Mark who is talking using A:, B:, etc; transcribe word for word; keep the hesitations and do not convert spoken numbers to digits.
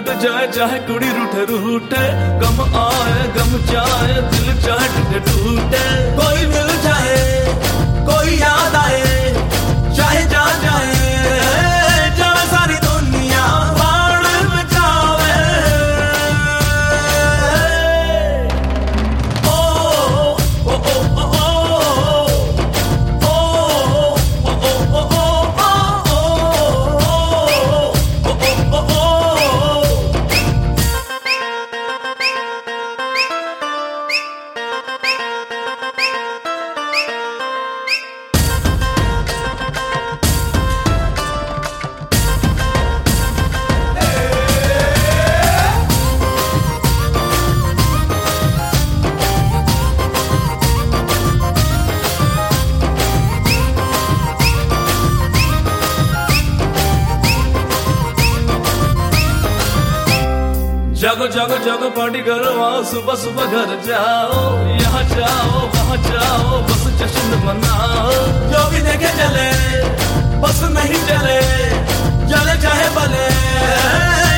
A: जाए चाहे कुड़ी रूठे रूठे, गम आए गम जाए दिल चाहे टूटे टूटे। कोई मिल जाए कोई याद आए चाहे जा जाए जाए सारी दुनिया बाढ़ में जावे। ओ ओ ओ ओ ओ ओ ओ जागो जागो जागो पार्टी करो आओ, सुबह सुबह घर जाओ, यहाँ जाओ वहाँ जाओ बस जश्न मनाओ। जो भी देखे चले बस नहीं चले, चले चाहे भले